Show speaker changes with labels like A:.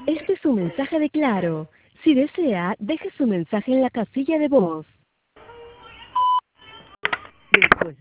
A: Este es un mensaje de Claro. Si desea, deje su mensaje en la casilla de voz.